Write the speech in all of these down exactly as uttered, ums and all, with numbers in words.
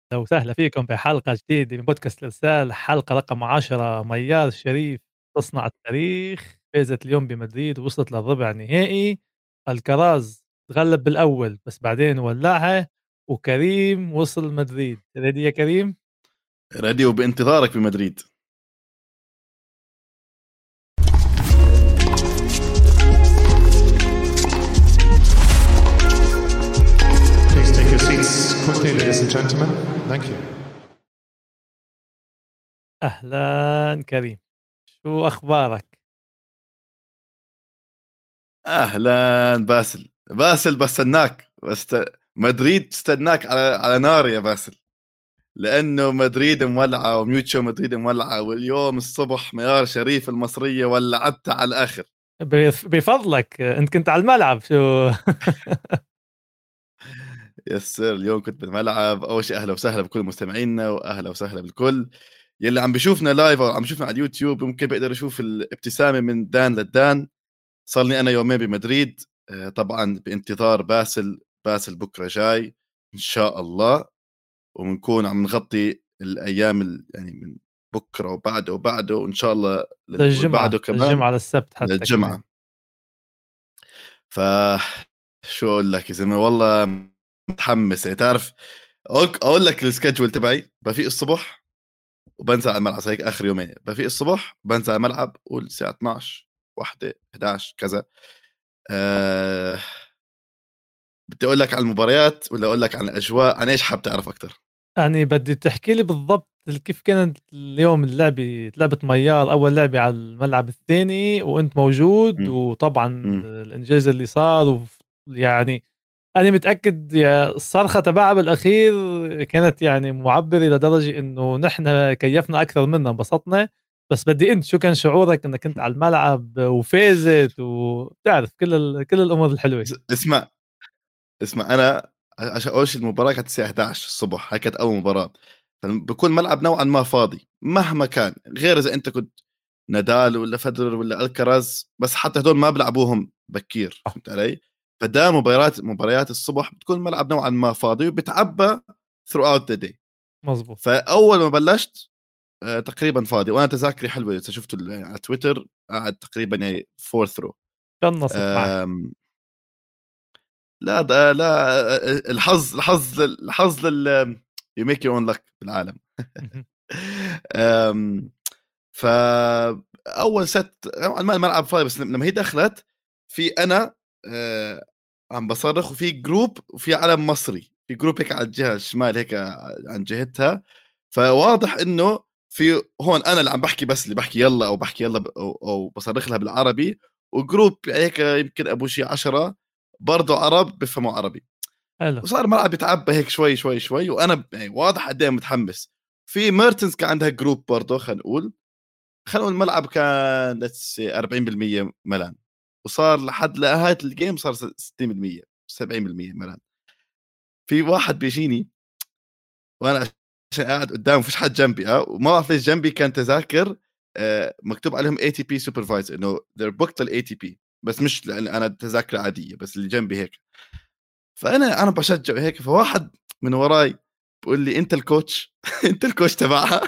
أهلا وسهلا فيكم في حلقة جديدة من بودكاست الإرسال، حلقة رقم عشرة. ميار الشريف تصنع التاريخ، فازت اليوم بمدريد ووصلت للربع النهائي. الكراز تغلب بالأول بس بعدين ولعها، وكريم وصل مدريد. ريدي يا كريم؟ راديو بانتظارك بمدريد. Please take your seats quickly, ladies and gentlemen. Thank you. أهلا كريم، شو أخبارك؟ اهلا باسل باسل بستناك بس مدريد تستناك على على نار يا باسل، لانه مدريد مولعه وميوتشو مدريد مولعه، واليوم الصبح ميار شريف المصريه ولعتها على الاخر. بف- بفضلك أنت كنت على الملعب شو؟ يسر اليوم كنت بالملعب. اول شيء اهلا وسهلا بكل مستمعينا، واهلا وسهلا بالكل يلي عم بيشوفنا لايف او عم بيشوفنا على اليوتيوب. ممكن بيقدر يشوف الابتسامه من دان لدان. صار لي انا يومين بمدريد، آه، طبعا بانتظار باسل. باسل بكره جاي ان شاء الله، وبنكون عم نغطي الايام ال- يعني من بكره وبعده وبعده وان شاء الله لل- للجمعة والبعده كمان للجمعة للسبت حتى كمان. للجمعه. ف شو اقول لك يا زلمه، والله متحمس. يعني تعرف اقول اقول لك السكجول تبعي: بفيق الصبح وبنزل على الملعب. هيك اخر يومين بفيق الصبح بنزل على الملعب، قول الساعه اثناشر واحدة احدعش كذا. أه... بدي اقول لك عن المباريات ولا اقول لك عن الاجواء؟ عن ايش حاب تعرف اكثر؟ يعني بدي تحكي لي بالضبط كيف كانت اليوم اللعبة، لعبة ميار أول لعبة على الملعب الثاني وأنت موجود، مم. وطبعا مم. الإنجاز اللي صار وف- يعني أنا متأكد يا الصرخة تبعها بالأخير كانت يعني معبرة لدرجة إنه نحن كيفنا أكثر منها، انبسطنا. بس بدي أنت، شو كان شعورك إنك أنت على الملعب وفازت وتعرف كل ال... كل الأمور الحلوة؟ اس- اسمع اسمع انا عشان اول شيء المباراه كانت الساعه احدعش الصبح، هاي كانت اول مباراه. فبكون ملعب نوعا ما فاضي مهما كان، غير اذا انت كنت نادال ولا فederer ولا الكراز، بس حتى هدول ما بلعبوهم بكير، آه، فهمت علي؟ فدا مباريات مباريات الصبح بتكون الملعب نوعا ما فاضي وبتعبى throughout the day. مزبوط. فاول ما بلشت آه، تقريبا فاضي، وانا تذاكري حلوه اذا شفتوا ال- يعني على تويتر قاعد تقريبا يعني فورث رو. قنصت معك. لا ده لا، آه، الحظ الحظ الحظ لل you make your own luck بالعالم. أم، فاول ست الملعب فاضي، بس لما هي دخلت في انا آه، عم بصرخ، وفي جروب وفي علم مصري، في جروب هيك على الجهه الشمال هيك عن جهتها. فواضح انه في هون انا اللي عم بحكي، بس اللي بحكي يلا او بحكي يلا ب- او, أو بصرخ لها بالعربي، وجروب هيك يمكن ابو شي عشرة برضه عرب بفهموا عربي. حلو. وصار الملعب يتعبى هيك شوي شوي شوي، وانا يعني واضح قد ايه متحمس. في ميرتنز كان عندها جروب برضه، خلينا نقول خلينا نقول الملعب كان let's say أربعين بالمية ملان، وصار لحد نهايه الجيم صار ستين بالمية سبعين بالمية ملان. في واحد بيجيني وانا عشان قاعد قدام فيش حد جنبي، اه وما بعرف ليش جنبي كان تذاكر آه مكتوب عليهم اي تي بي سوبرفايزر، انه they're booked للاي تي بي، بس مش لان انا تذاكر عاديه، بس اللي جنبي هيك. فانا انا بشجع هيك، فواحد من وراي بقول لي انت الكوتش انت الكوتش تبعها.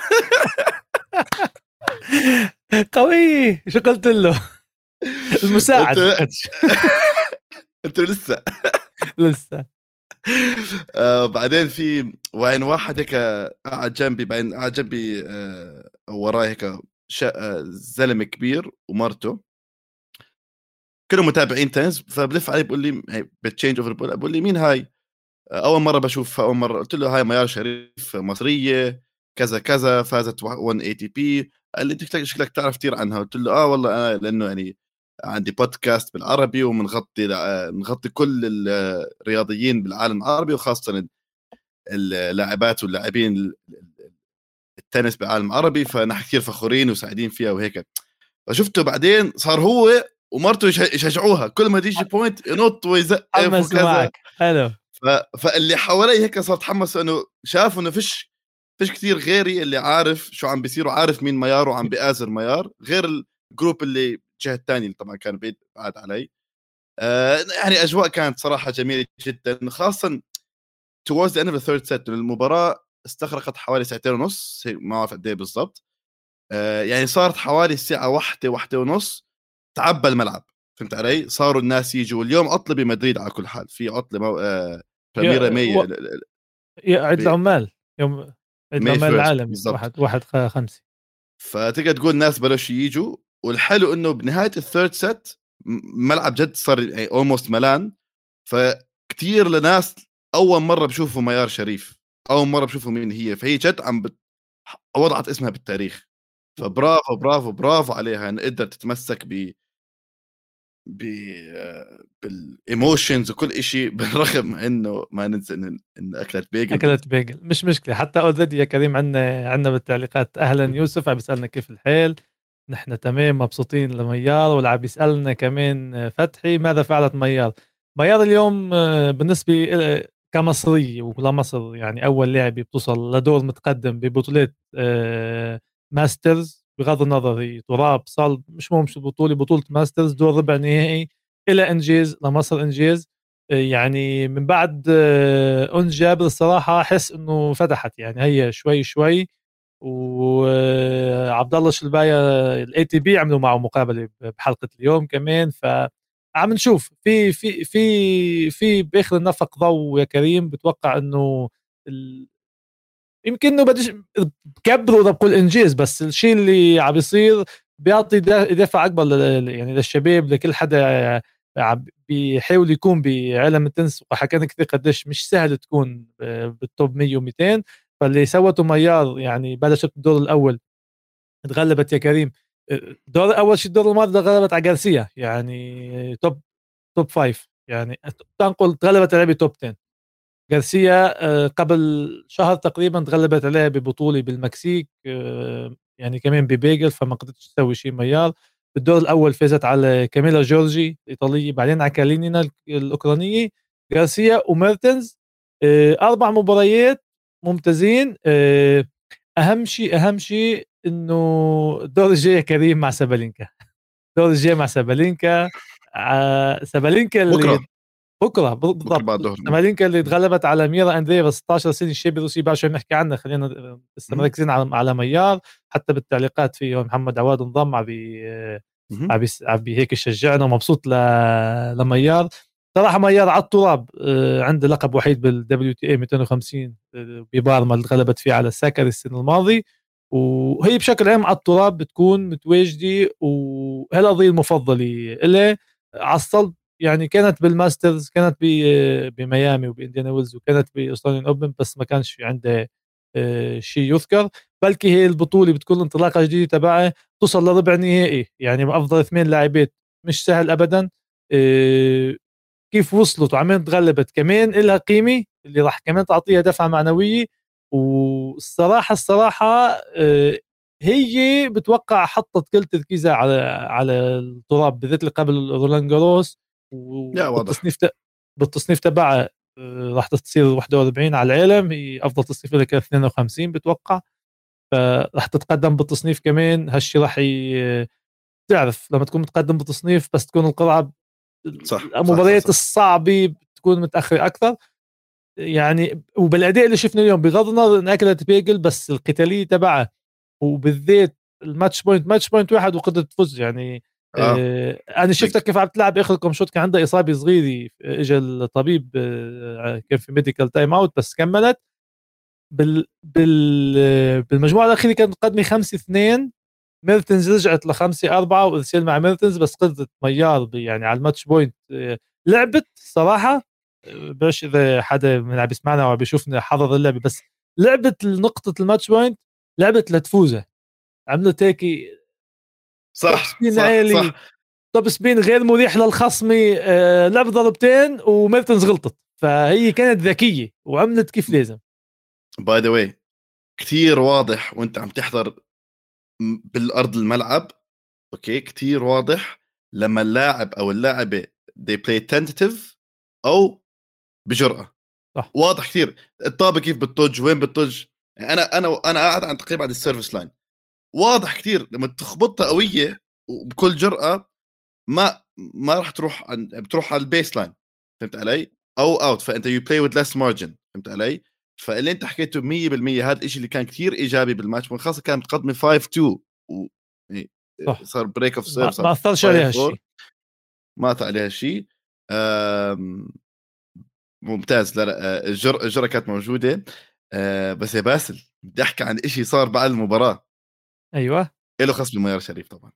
قوي، شو قلت له؟ قلت المساعد له الكوتش. قلت له لسه. لسه. آه بعدين في وين واحد هيك قاعد جنبي، بعدين قاعد جنبي آه وراي هيك شا- آه، زلمه كبير ومرته، كلهم متابعين تنس. فبلف علي بقول لي بتشينج اوفر، بقول لي مين هاي؟ اول مره بشوفها، اول مره. قلت له هاي ميار شريف مصريه كذا كذا، فازت مية اي تي بي. قال لي انت شكلك تعرف كثير عنها. قلت له اه والله انا لانه يعني عندي بودكاست بالعربي، وبنغطي بنغطي كل الرياضيين بالعالم العربي، وخاصه اللاعبات واللاعبين التنس بالعالم العربي، فنحن كثير فخورين وسعيدين فيها وهيك. فشفته بعدين صار هو ومرته يشجعوها، كل ما تيجي بوينت ينط ويزقف حمسوا وكذا. معك، حلو. ف... فاللي حوالي هيك صار تحمس، انه شافوا انه فيش فيش كثير غيري اللي عارف شو عم بيصير، وعارف مين ميار وعم بيآزر ميار، غير الجروب اللي الجهه الثانيه اللي طبعا كان بعيد بعد علي. آه يعني اجواء كانت صراحه جميله جدا، خاصه towards the end of the third set. المباراه استغرقت حوالي ساعتين ونص، ما اعرف قد ايه بالضبط. آه يعني صارت حوالي الساعه واحدة واحدة ونص تعبى الملعب، فهمت علي؟ صاروا الناس يجوا. اليوم عطله بمدريد على كل حال، في عطله مو... آه بريميرا يا مي و... يا عيد العمال، يوم عيد ماي العمال فيرست العالمي بالضبط. واحد واحد خ- خمسة. فتقدر تقول الناس بلشوا يجوا، والحلو انه بنهايه الثيرد سيت ملعب جد صار يعني اولموست ملان. فكتير لناس اول مره بشوفوا ميار شريف، اول مره بشوفوا مين هي، فهي جد عم بت... وضعت اسمها بالتاريخ. فبرافو برافو برافو عليها ان قدرت تتمسك ب ب بالايموشنز وكل شيء بالرغم انه ما ننسى ان إن اكلت بيجل بال... اكلت بيجل مش مشكله. حتى اوريدي يا كريم عندنا عندنا بالتعليقات اهلا يوسف عم بيسالنا كيف الحال، نحن تمام مبسوطين لميار. واللي عم بيسالنا كمان فتحي ماذا فعلت ميار. ميار اليوم آه، بالنسبه إلي كمصريه ولمصر يعني اول لاعبه بتوصل لدور متقدم ببطولات آه، ماسترز، بغض النظر هي تراب صلب مش مهم شو البطوله، بطوله ماسترز دور ربع نهائي، الى انجاز لمصر، انجاز. يعني من بعد آه، أنس جابر الصراحة أحس إنه فتحت يعني هي شوي شوي. وعبد الله شلبايا الاي تي بي عملوا معه مقابلة بحلقة اليوم كمان، فعم نشوف في في في في باخر النفق ضوء يا كريم. بتوقع إنه ال... يمكن إنه بدش بكبروا بقول إنجاز، بس الشيء اللي عم بيصير بيعطي دا- دافع أكبر لل... يعني للشباب، لكل حدا عم بيحاول يكون بعالم التنس. وحكينا كثير قديش مش سهل تكون بالتوب مية و200. فاللي سوته ميار يعني بلشت الدور الاول تغلبت يا كريم دور اول شيء الدور الماضي غلبت على جارسيا يعني توب توب فايف، يعني تنقل تغلبت عليه بتوب عشرة. جارسيا آه، قبل شهر تقريبا تغلبت عليه ببطولة بالمكسيك آه، يعني كمان ببيجل، فما قدرتش تسوي شيء ميار. بالدور الأول فازت على كاميلا جورجي الإيطالية، بعدين على كالينينا الأوكرانية، جارسيا وميرتنز. آه، أربع مباريات ممتازين. آه، أهم شيء أهم شيء إنه الدور الجاي كريم مع سابالينكا. الدور الجاي مع سابالينكا. آه، سابالينكا بكره اللي بكره بكره بالضبط بعد ظهر. سمالينكا اللي تغلبت على ميرا اندريفا ستاشر سنه، الشاب الروسي بعد شوي بنحكي عنه، خلينا لسه مركزين على على ميار. حتى بالتعليقات في محمد عواد انضم عم بي عم عم بي هيك يشجعنا ومبسوط ل... لميار. صراحه ميار على التراب آه، عنده لقب وحيد بالدبليو تي اي مئتين وخمسين آه، ببارما اللي غلبت فيه على ساكر السنه الماضي. وهي بشكل عام على التراب بتكون متواجده، وهالقضيه المفضله إلي على الصلب. يعني كانت بالماسترز، كانت بميامي وبانديانا ويلز، وكانت باستراليان اوبن، بس ما كانش في عنده آه، شيء يذكر. بلكي هي البطوله بتكون انطلاقه جديده تبعها، توصل لربع نهائي يعني مع افضل اثنين لاعبات، مش سهل ابدا. آه، كيف وصلت وعمين تغلبت كمان لها قيمه اللي راح كمان تعطيها دفعه معنويه. والصراحه الصراحه آه، هي بتوقع حطت كل تركيزها على على التراب، بالذات اللي قبل رولان جاروس. لا واضح. وبالتصنيف ت... بالتصنيف تبعها آه، راح تصير واحد وأربعين على العالم، هي افضل تصنيف لها كان اثنين وخمسين بتوقع. فراح تتقدم بالتصنيف كمان. هالشي راح ي... تعرف لما تكون متقدم بالتصنيف بس تكون القرعه صح صح صح المباريات صح. الصعبه بتكون متاخره اكثر يعني. وبالاداء اللي شفنا اليوم بغض النظر ان اكلت بيجل، بس القتاليه تبعها وبالذات الماتش بوينت ماتش بوينت واحد وقدرت تفوز يعني. اه آه انا بيج. شفتك كيف عم تلعب اخر كم شوط، كان عندها اصابه صغيره اجى الطبيب آه كان في ميديكال تايم اوت بس كملت. بال بال بالمجموعه الاخيره كانت مقدمه خمسة اثنين، ميرتنز رجعت لخمسة أربعة وارسال مع ميرتنز، بس قدرت ميار يعني على الماتش بوينت. آه، لعبت صراحة آه، باش إذا حدا من عم بيسمعنا أو بيشوفنا حضر اللعبة، بس لعبت نقطة الماتش بوينت، لعبت لتفوزها. عملت هيك توب صح سبين صح عالي، صح. توب سبين غير مريح للخصمي. آه، لعبت ضربتين وميرتنز غلطت، فهي كانت ذكية وعملت كيف لازم. باي ذا واي كثير واضح وانت عم تحضر م- بالارض الملعب، اوكي كثير واضح لما اللاعب او اللاعبه they play tentative او بجرأة. صح واضح كثير الطابة كيف بتطج وين بتطج. يعني انا انا انا قاعد عن تقريبا عند السيرفس لاين، واضح كثير لما تخبطها قوية وبكل جرأة ما ما راح تروح عن... بتروح على البيس لاين، فهمت علي؟ او اوت، فانت يو بلاي وذ ليس مارجن، فهمت علي؟ فاللي انت حكيته مية بالمية هذا الشيء اللي كان كتير ايجابي بالماتش، من خاصه كانت متقدمه خمسة اثنين و يعني صح صار بريك اوف ما, سيرف، ما صار اثرش عليها خمسة أربعة، الشيء. ما اثر عليها شيء. ممتاز. لا لا الجر الجرأة كانت موجوده. أه بس يا باسل بدي احكي عن شيء صار بعد المباراه، ايوه له خص بميار شريف طبعا.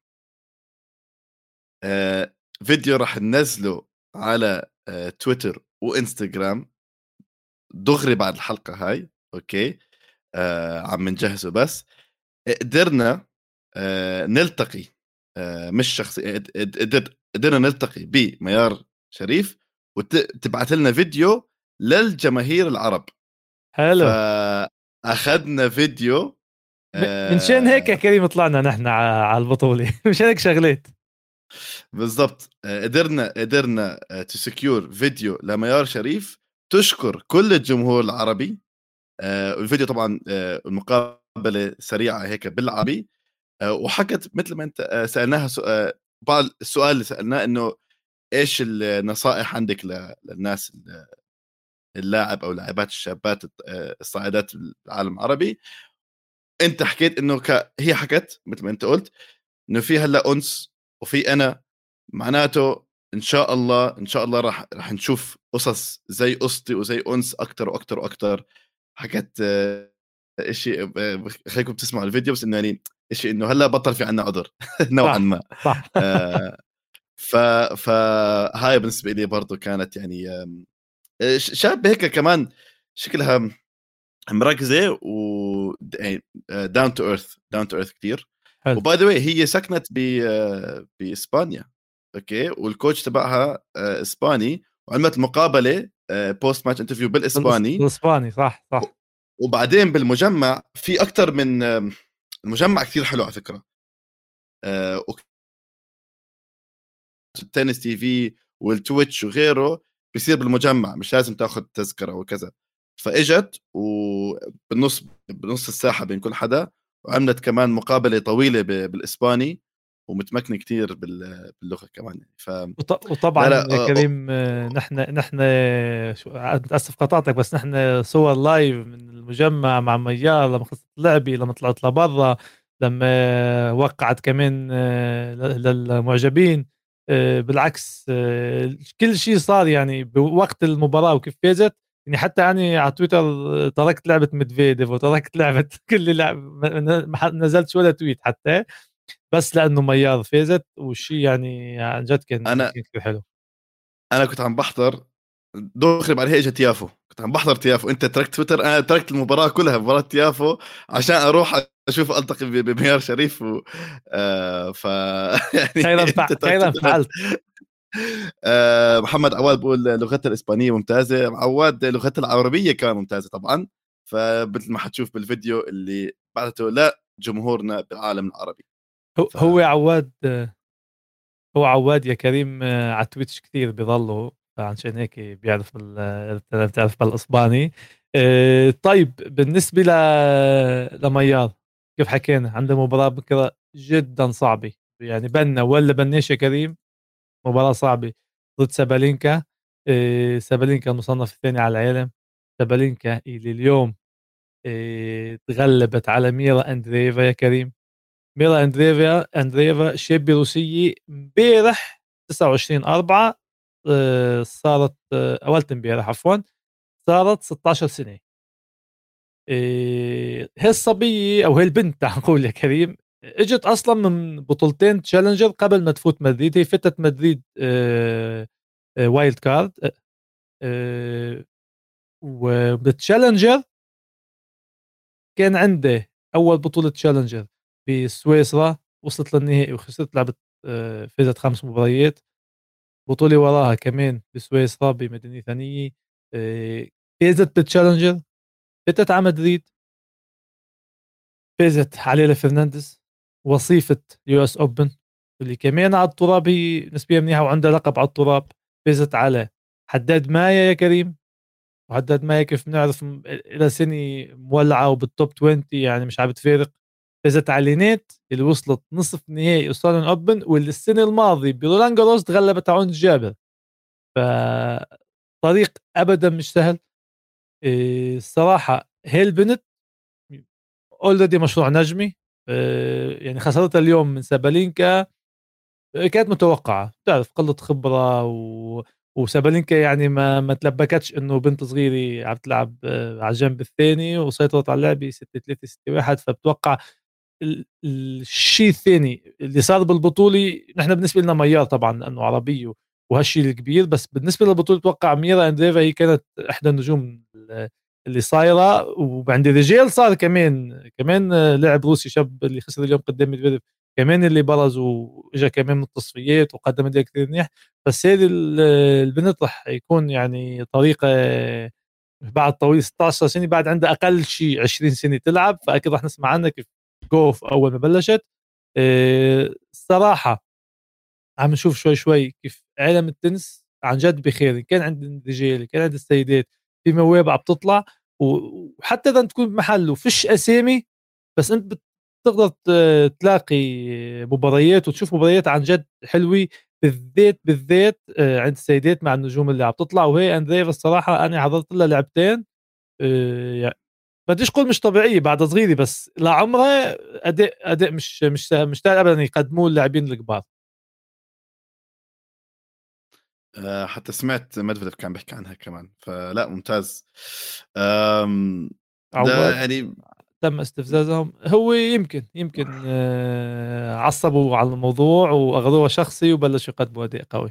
أه فيديو راح ننزله على أه تويتر وانستغرام دغري بعد الحلقه هاي، اوكي. أه عم نجهزه، بس قدرنا أه نلتقي، أه مش شخصي، قدر قدرنا نلتقي بميار شريف وتبعت لنا فيديو للجماهير العرب. حلو. فاخذنا فيديو. من شان هيك يا آه كريم طلعنا نحن على البطوله. مشان هيك شغليت بالضبط. آه قدرنا قدرنا تسكيور فيديو لميار شريف تشكر كل الجمهور العربي. آه الفيديو طبعا آه المقابله سريعه هيك بالعربي. آه وحكت مثل ما انت آه سالناها سؤال، بعض السؤال اللي سالناه انه ايش النصائح عندك للناس اللاعب او لاعبات الشابات الصاعدات بالعالم العربي. انت حكيت انه ك... هي حكت مثل ما انت قلت انه في هلا انس وفي انا، معناته ان شاء الله ان شاء الله راح راح نشوف قصص زي قصتي وزي انس اكثر واكثر واكثر. حكت شيء خليكم تسمعوا الفيديو، بس انه يعني شيء انه هلا بطل في عنا عذر نوعا صح ما. صح. آه ف فهاي بالنسبه لي برضو كانت يعني شاب هيك كمان شكلها مركزه و داون تو ايرث داون تو ايرث كثير. حلو. وباي ذا واي هي سكنت ب باسبانيا، اوكي، والكوتش تبعها اسباني، وعملت مقابله بوست ماتش انترفيو بالاسباني. بالاسباني صح صح. وبعدين بالمجمع في اكثر من المجمع كثير حلو على فكره. التنس تي في والتويتش وغيره بيصير بالمجمع، مش لازم تاخذ تذكره وكذا. فاجت وبالنص بنص الساحه بين كل حدا، وعملت كمان مقابله طويله بالاسباني، ومتمكنه كتير باللغه كمان يعني. ف وطبعا لا لا يا أه كريم نحن نحن شو متاسف قطعتك، بس نحن صور لايف من المجمع مع ميار لما خلصت اللعبه، لما طلعت لبرا، لما وقعت كمان للمعجبين. بالعكس كل شيء صار يعني بوقت المباراه وكيف فازت. يعني حتى أنا على تويتر تركت لعبه ميدفيديف وتركت لعبه كل لعب، ما نزلت ولا تويت حتى، بس لانه ميار فازت. والشيء يعني عن جد كان انا كان كثير حلو. انا كنت عم بحضر دغري بعدها اجى تيافو، كنت عم بحضر تيافو. انت تركت تويتر، انا تركت المباراه كلها، مباراه تيافو، عشان اروح اشوف التقي بميار شريف و... آه ف يعني خيرا انت فع... تركت خيرا تويتر. فعلت. آه محمد عواد بقول لغتها الاسبانيه ممتازه، عواد لغتها العربيه كمان ممتازه طبعا. فمثل ما حتشوف بالفيديو اللي بعثته لجمهورنا بالعالم العربي. هو ف... هو عواد هو عواد يا كريم على تويتش كثير بيضله، فعشان هيك بيعرف ال... بتعرف بالاسباني. آه، طيب بالنسبه ل... لميار، كيف حكينا عنده مباراه بكره جدا صعبه، يعني بنا ولا بنيش يا كريم، مباراه صعبه ضد سابالينكا. آه، سابالينكا المصنف الثاني على العالم. سابالينكا اللي اليوم آه، تغلبت على ميرا اندريفا يا كريم. ميرا اندريفا اندريفا شابه روسيه امبارح تسعة وعشرين أربعة. آه، صارت آه، اولت امبارح عفوا، صارت ستة عشر سنه. آه، هي الصبيه او هي البنت تعال نقول يا كريم، اجت اصلا من بطولتين تشالنجر قبل ما تفوت مدريد. هي فتت مدريد آه، آه، وايلد كارد. آه، وبتشالنجر كان عنده اول بطوله تشالنجر بسويسرا، وصلت للنهائي وخسرت، لعبت آه، فازت خمس مباريات. بطوله وراها كمان بسويسرا بمدينه ثانيه، آه، فازت بالتشالنجر، فتت على مدريد، فازت على فرنانديز، وصيفه يو اس اوبن اللي كمان على التراب هي نسبيا منيحه وعندها لقب على التراب. فازت على حداد مايا يا كريم، وحداد مايا كيف بنعرف الى سنه مولعه وبالتوب عشرين، يعني مش عم بتفارق. فازت على لينيت اللي وصلت نصف نهائي استراليان اوبن، واللي السنه الماضيه برولان جاروس تغلبت على عنز جابر. فطريق ابدا مش سهل. إيه الصراحة هي البنت اولريدي مشروع نجمي. إيه يعني خسرتها اليوم من سابالينكا كانت متوقعة، تعرف قلة خبرة و... وسابالينكا يعني ما ما تلبكتش انه بنت صغيرة عم تلعب آه، على الجنب الثاني وسيطرت على اللعبة ستة ثلاثة ستة واحد. فبتوقع ال- الشيء الثاني اللي صار بالبطولة، نحن بالنسبة لنا ميار طبعا لأنه عربي وهالشيء الكبير، بس بالنسبة للبطولة توقع ميرا أندريفا هي كانت إحدى النجوم اللي صايرة. وعند الرجال صار كمان كمان لاعب روسي شاب اللي خسر اليوم قدام ميدفيديف كمان اللي برز واجا كمان من التصفيات وقدم اداء كثير منيح. بس هذه ال- البنت رح يكون يعني طريقة بعد طويل ستة عشر سنة، بعد عندها أقل شيء عشرين سنة تلعب، فأكيد رح نسمع عنها كيف جوف أول ما بلشت. إيه الصراحة عم نشوف شوي شوي كيف عالم التنس عن جد بخير، كان عند الرجال كان عند السيدات في مواهب عم تطلع. و- وحتى إذا تكون بمحله فيش أسامي، بس أنت بتقدر ت- تلاقي مباريات وتشوف مباريات عن جد حلوة، بالذات بالذات آه، عند السيدات مع النجوم اللي عم تطلع. وهي اندريف الصراحة أنا حضرت لها لعبتين، آه، يعني بديش اقول مش طبيعيه بعد صغيره، بس لعمرها اداء اداء مش مش مش سهل ابدا يقدموه اللاعبين الكبار. آه، حتى سمعت مدفدف كان بيحكي عنها كمان، فلا ممتاز. آم، ده عواد يعني تم استفزازهم، هو يمكن يمكن آه، عصبوا على الموضوع واخذوه شخصي وبلشوا يقدموا اداء قوي.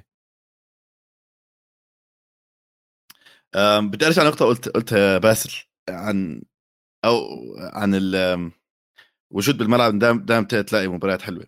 آم، بدي ارجع نقطه قلت قلتها باسل عن او عن ال- آم، وجود بالملعب دائما دائما تلاقي مباريات حلوه.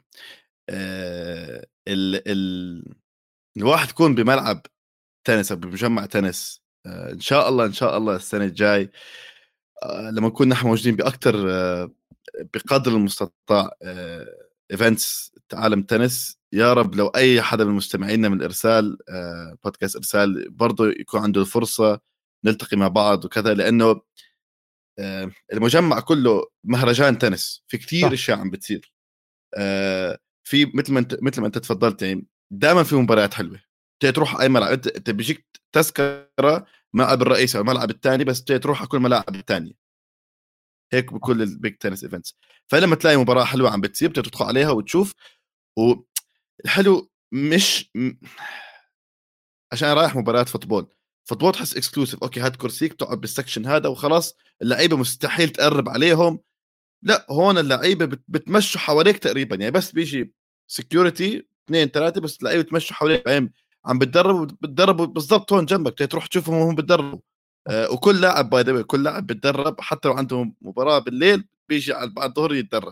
آه، ال ال الواحد يكون بملعب تنس او بمجمع تنس، آه، ان شاء الله ان شاء الله السنه الجاي، آه، لما نكون نحن موجودين باكثر بقدر المستطاع ايفنتس عالم تنس. يا رب لو اي حدا من مستمعينا من ارسال آه، بودكاست ارسال برضه يكون عنده الفرصه نلتقي مع بعض وكذا، لانه آه، المجمع كله مهرجان تنس، في كتير صح اشياء عم بتصير. آه، في مثل ما انت مثل ما انت تفضلت، يعني دائما في مباريات حلوه. تروح اي ملعب، انت انت بيجيك تذكره ملعب الرئيسي او الملعب الثاني، بس تروح على كل الملاعب الثانيه. هيك بكل البيج تنس ايفنتس. فلما تلاقي مباراه حلوه عم بتصير بتدخل عليها وتشوف. والحلو مش م... عشان رايح مباريات فوتبول، فوتبول تحس اكسكلوسيف، اوكي هات كرسيك تقعد بالسكشن هذا وخلاص، اللعيبه مستحيل تقرب عليهم. لا، هون اللعيبه بت... بتمشوا حواليك تقريبا، يعني بس بيجي سكيورتي اثنين ثلاثه بس، اللعيبه بتمشوا حواليك، يعني عم بتدربوا بتدربوا بالضبط هون جنبك، تروح تشوفهم وهم بتدربوا. آه وكل لاعب باي ذا كل لاعب بتدرب، حتى لو عندهم مباراه بالليل بيجي على بعد الظهر يتدرب.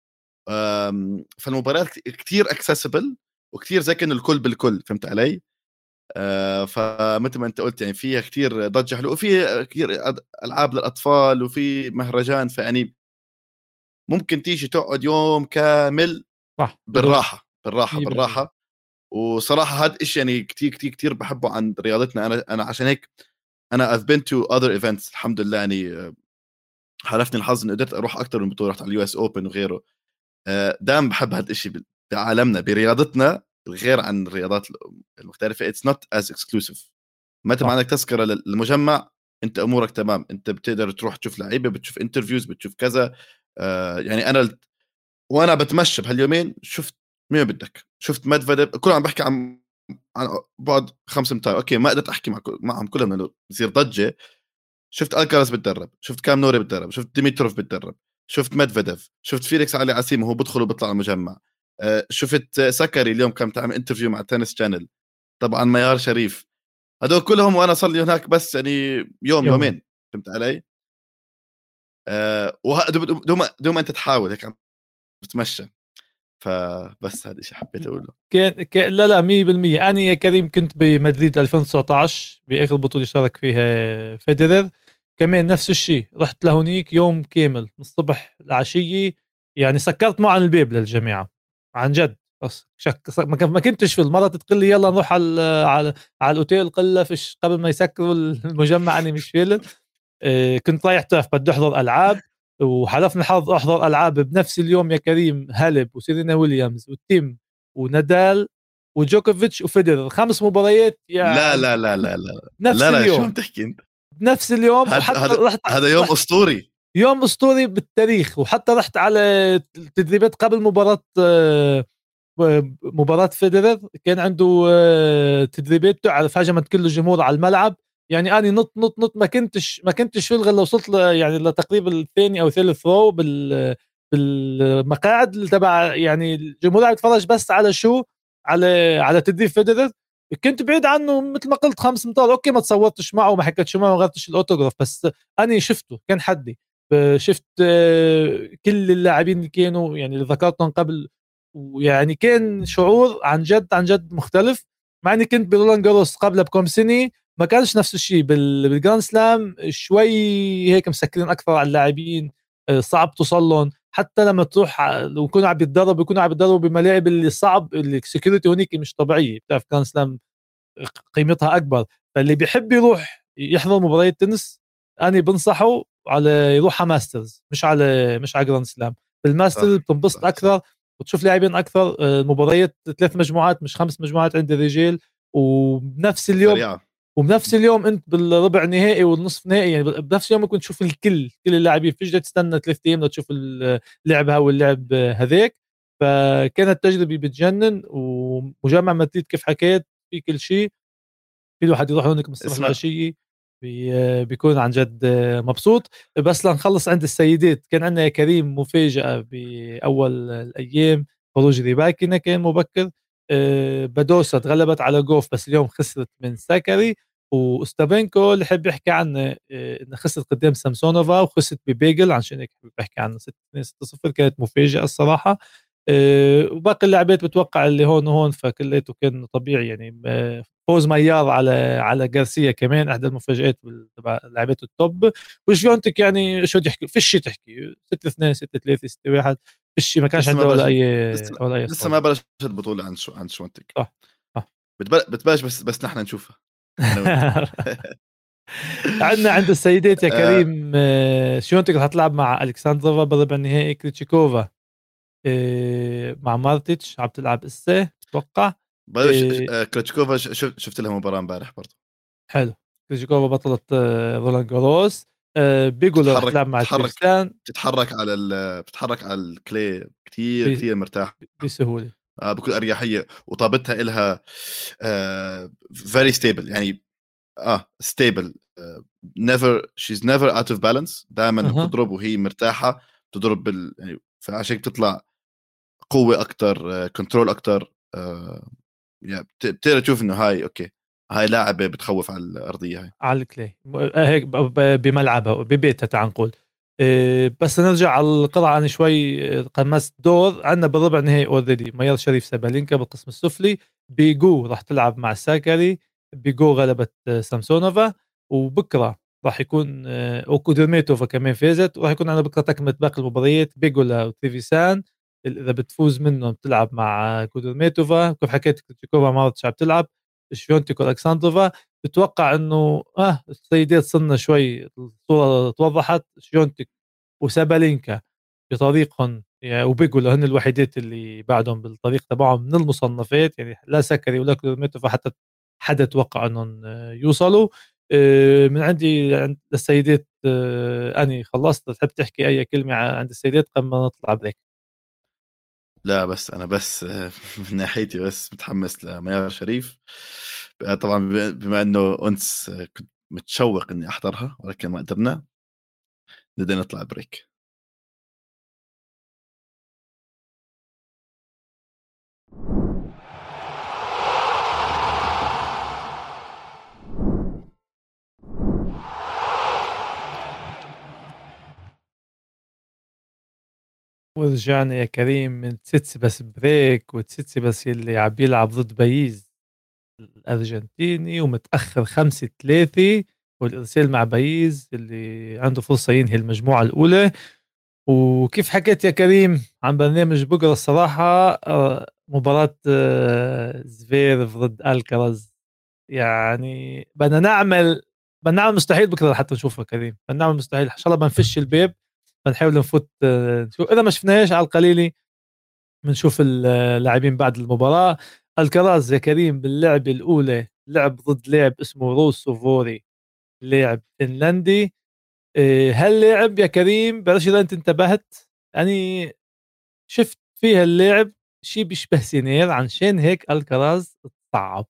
آم، فالمباريات كتير اكسسبل وكتير زي كأنه الكل بالكل، فهمت علي؟ آه، فمثل ما انت قلت يعني فيها كتير ضجه حلوه، وفي كتير أد- العاب للاطفال وفي مهرجان، فيعني ممكن تيجي تقعد يوم كامل صح بدون بالراحه بالراحه مية بالمية. بالراحه. وصراحه هذا الشيء يعني كتير كتير كتير بحبه عن رياضتنا. انا انا عشان هيك انا I've been to other events الحمد لله، يعني آه، حالفني الحظ اني قدرت اروح اكثر من بطوله، رحت على اليو اس اوبن وغيره. آه، دائما بحب هذا الشيء بعالمنا برياضتنا، غير عن الرياضات المختلفه. اتس نوت از اكسكلوسيف. متى ما صح عندك تذكره للمجمع انت امورك تمام، انت بتقدر تروح تشوف لعيبه، بتشوف انترفيوز، بتشوف كذا. آه يعني انا ال- وانا بتمشى بهاليومين شفت مين بدك، شفت مدفدف كله عم بحكي عن عن بعد خمس امتار، اوكي ما قدرت احكي مع معهم كلهم لانه بصير ضجه. شفت الكاراس بتدرب، شفت كام نوري بتدرب، شفت ديميتروف بتدرب، شفت مدفدف، شفت فيليكس علي عسيم وهو بدخل وبيطلع على المجمع. آه، شفت سكري اليوم كان تعمل انترفيو مع تنس شانل. طبعا ميار شريف، هدول كلهم وانا صار لي هناك بس يعني يوم يومين. يومين، فهمت علي؟ أه دوما دوما انت تحاول هيك عم تتمشى. فبس هذا الشيء حبيت اقوله. كان كان لا لا مية بالمية. أنا يا كريم كنت بمدريد ألفين وتسعطعش بآخر بطولة شارك فيها فيدرر، كمان نفس الشيء رحت لهونيك يوم كامل من الصبح العشية، يعني سكرت معه عن الباب للجماعة عن جد. بس شك ما كان- ما كنتش في المرة تقول لي يلا نروح على على على الأوتيل، قلة فيش قبل ما يسكروا المجمع أنا مش فيلم. آه، كنت رايح تعرف بدي أحضر ألعاب، وحلفني الحظ أحضر ألعاب بنفس اليوم يا كريم، هالب وسيرينا ويليامز وتيم ونادال وجوكوفيتش وفيدرر، خمس مباريات لا يعني لا لا لا لا نفس لا لا شو عم اليوم. تحكي انت؟ بنفس اليوم. هذا وحتى هذا رحت هذا يوم رحت اسطوري. يوم اسطوري بالتاريخ. وحتى رحت على التدريبات قبل مباراة آه، مباراة فيدرر، كان عنده آه، تدريبات تعرف هجمت كل الجمهور على الملعب. يعني أنا نط نط نط ما كنتش ما كنتش في غير لو وصلت ل- يعني لتقريبا الثاني أو ثالث رو بال بالمقاعد تبع، يعني الجمهور عم يتفرج بس على شو، على على تدريب فيدرر. كنت بعيد عنه مثل ما قلت خمس امتار. اوكي ما تصورتش معه وما حكيتش معه وما غيرتش الاوتوغراف، بس انا شفته كان حدي. شفت آه، كل اللاعبين اللي كانوا يعني اللي ذكرتهم قبل. ويعني كان شعور عن جد عن جد مختلف. مع اني كنت برولان جاروس قبل بكم سنه، ما كانش نفس الشيء. بالجراند سلام شوي هيك مسكرين اكثر على اللاعبين، آه، صعب توصل لهم. حتى لما تروح ع- لو يكونوا عم يتدربوا يكونوا عم يتدربوا بملاعب اللي صعب، السكيورتي هونيك مش طبيعيه. بتعرف جراند سلام قيمتها اكبر. فاللي بيحب يروح يحضر مباريات تنس، انا بنصحه على يروح على ماسترز، مش على مش على جراند سلام. بالماسترز صح بتنبسط صح صح. اكثر وتشوف لاعبين اكثر. آه، المباريات ثلاث مجموعات مش خمس مجموعات عند الرجال. وبنفس اليوم سريعه. وبنفس اليوم انت بالربع نهائي والنصف نهائي، يعني بنفس اليوم ممكن تشوف الكل كل اللاعبين. فيش بدك تستنى ثلاث ايام لتشوف اللعب هاو واللعب هذاك. فكانت تجربه بتجنن. ومجمع مدريد كيف حكيت في كل شيء. في الواحد يروح هونيك من الصبح اسمع العشية بي بيكون عن جد مبسوط. بس لنخلص عند السيدات، كان عندنا يا كريم مفاجأة بأول الأيام. خروج ريباكينا كان مبكر. آه، بدوسا تغلبت على جوف بس اليوم خسرت من ساكري. واستابينكو اللي حب يحكي عنه آه، انه خسرت قدام سامسونوفا وخسرت ببيجل، عشان هيك حب يحكي عنه ستة صفر. كانت مفاجأة الصراحة. آه، وباقي اللاعبات بتوقع اللي هون وهون فكليته كان طبيعي. يعني آه، فوز ميار على على جارسيا كمان احدى المفاجآت تبع لاعبات التوب. وشفيونتك يعني شو بدي احكي، فيش شيء تحكي. ستة اثنين ستة ثلاثة ستة واحد. فيش شيء، ما كانش لسه ما عنده ولا بلش اي لسه ولا اي لسه ما اصابه. بلشت البطوله عن شو عن شوانتك. صح صح. بتبل... بتبلش بس بس نحن نشوفها انا وانت. عندنا عند السيدات يا آه، كريم آه، شفيونتك رح تلعب مع الكساندروفا بربع النهائي. كريتشيكوفا آه، مع مارتيتش عم تلعب اسا اتوقع. بلش آه، آه، كلاتشكوفا ش- شفت شفت لها مباراه امبارح برضه. حلو. كريتشيكوفا بطلت آه، رولان جاروس. آه، بيجولو رح بتتحرك تلعب مع بتتحرك تريفستان بتتحرك على ال... بتتحرك على الكلي كتير كتير مرتاح. بسهوله. آه، بكل اريحيه وطابتها إلها آه very stable يعني. اه ستيبل. نيفر شيز نيفر اوت اوف بالانس. دائما اها بتضرب وهي مرتاحه. بتضرب بال يعني فعشان هيك بتطلع قوه اكثر كنترول اكثر. آه يعني بت- بتقدر تشوف انه هاي اوكي هاي لاعبه بتخوف على الارضيه هاي. على الكلي آه، هيك ب- ب- بملعبها ببيتها تعال نقول. آه، بس نرجع على القرعه. انا شوي آه، قمصت دور. عندنا بالربع نهائي اوريدي ميار شريف سابالينكا بالقسم السفلي. بيجو راح تلعب مع ساكري. بيجو غلبت آه، سامسونوفا. وبكره راح يكون آه، اوكودرميتوفا كمان فازت. وراح يكون عندنا بكره تكمله باقي المباريات بيجولا وتريفيسان. اذا بتفوز منهم بتلعب مع كودرميتوفا. كيف حكيت كوتشيكوفا ما عم بتلعب. شفيونتك والكساندروفا. بتوقع انه اه السيدات صرنا شوي الصوره توضحت. شيونتك وسابالينكا بطريقهم يعني، وبيقولوا هن الوحيدات اللي بعدهم بالطريق تبعهم من المصنفات. يعني لا سكري ولا كلوميتوفا حتى حدا توقع انهم آه، يوصلوا. آه، من عندي عند السيدات آه، اني خلصت. تحب تحكي اي كلمه عند السيدات قبل ما نطلع بريك؟ لا بس انا بس آه، من ناحيتي بس متحمس لميار شريف. آه، طبعا بما بما انه انس آه، كنت متشوق اني احضرها ولكن ما قدرنا. بدنا نطلع بريك. ورجعنا يا كريم من تسيتسي بس بريك. وتسيتسي بس اللي عم يلعب ضد بايز الأرجنتيني ومتأخر خمسة ثلاثة. والإرسال مع بايز اللي عنده فرصة ينهي المجموعة الأولى. وكيف حكيت يا كريم عن برنامج بكرة الصراحة آه، مباراة آه، زفيرف ضد الكراز. يعني بدنا نعمل بدنا نعمل مستحيل بكرة حتى نشوفها كريم. بدنا نعمل مستحيل إن شاء الله بنفش الباب. بنحاول نفوت آه، نشوف إذا ما شفناش على القليلة. بنشوف اللاعبين بعد المباراة. الكراز يا كريم باللعبة الأولى لعب ضد لاعب اسمه روسو فوري. لاعب فنلندي. هل لاعب يا كريم بعرفش اذا انت انتبهت، يعني شفت فيها اللاعب شيء بيشبه سينير، عشان هيك الكراز صعب.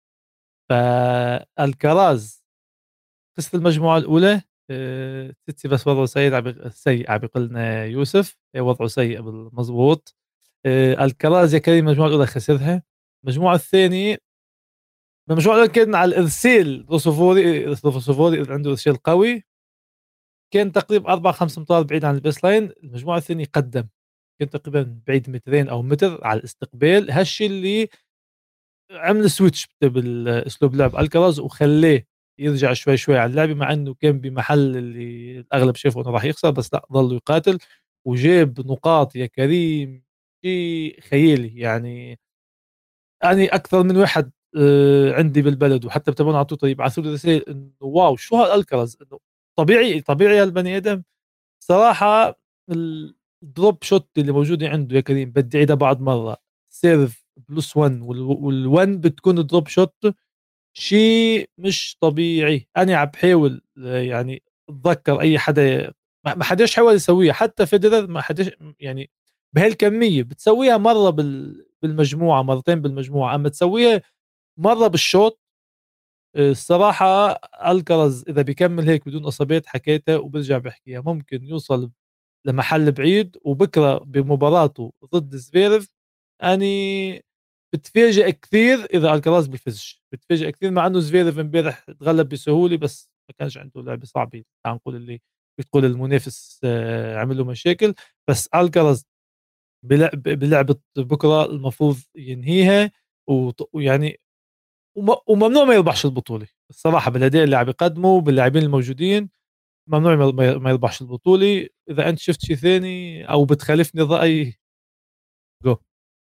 فالكراز خسر المجموعة الأولى. آه، تيتسي بس وضعه سيء عم سيء عم بيقلنا يوسف، إيه وضعه سيء بالمضبوط. آه، الكراز يا كريم المجموعة الأولى خسرها. المجموعة الثانية، المجموعة الأولى كان على الإرسال روسوفوري روسوفوري عنده إرسال قوي، كان تقريبا أربع خمس أمتار بعيد عن البيس لاين. المجموعة الثانية قدم، كان تقريبا بعيد مترين أو متر على الاستقبال. هالشي اللي عمل سويتش بالاسلوب لعب الكراز وخليه يرجع شوي شوي على اللعبه، مع انه كان بمحل اللي الاغلب شافوا انه راح يخسر، بس لا ظل يقاتل وجاب نقاط يا كريم شيء خيالي. يعني اني اكثر من واحد آه، عندي بالبلد وحتى بتابعون على تويتر يبعثوا لي رسائل انه واو شو هالالكراز، انه طبيعي طبيعي هالبني ادم. صراحه الدروب شوت اللي موجوده عنده يا كريم بدي عيدها بعد مره. سيرف بلس واحد وال1 بتكون دروب شوت شيء مش طبيعي. انا عم بحاول آه، يعني اتذكر اي حدا ما ما حداش حاول يسويها، حتى فيدرر ما حداش يعني بهالكميه. بتسويها مره بال بالمجموعه، مرتين بالمجموعه، اما تسويها مره بالشوط. آه، الصراحه الكرز اذا بيكمل هيك بدون اصابات حكيتها وبرجع بحكيها ممكن يوصل لمحل بعيد. وبكره بمباراته ضد زفيرف اني بتفاجئ كثير اذا الكراز بفزش، بتفاجئ كثير، مع انه زفيرف امبارح تغلب بسهوله، بس ما كانش عنده لعبه صعبه تعال نقول اللي بتقول المنافس آه، عمل له مشاكل. بس الكراز بلعب بلعبه بكره المفروض ينهيها. وط- ويعني وم- وممنوع ما يربحش البطوله الصراحه بالاداء اللي عم يقدمه باللاعبين الموجودين. ممنوع ما ما- ما يربحش البطوله. اذا انت شفت شيء ثاني او بتخالفني الراي جو.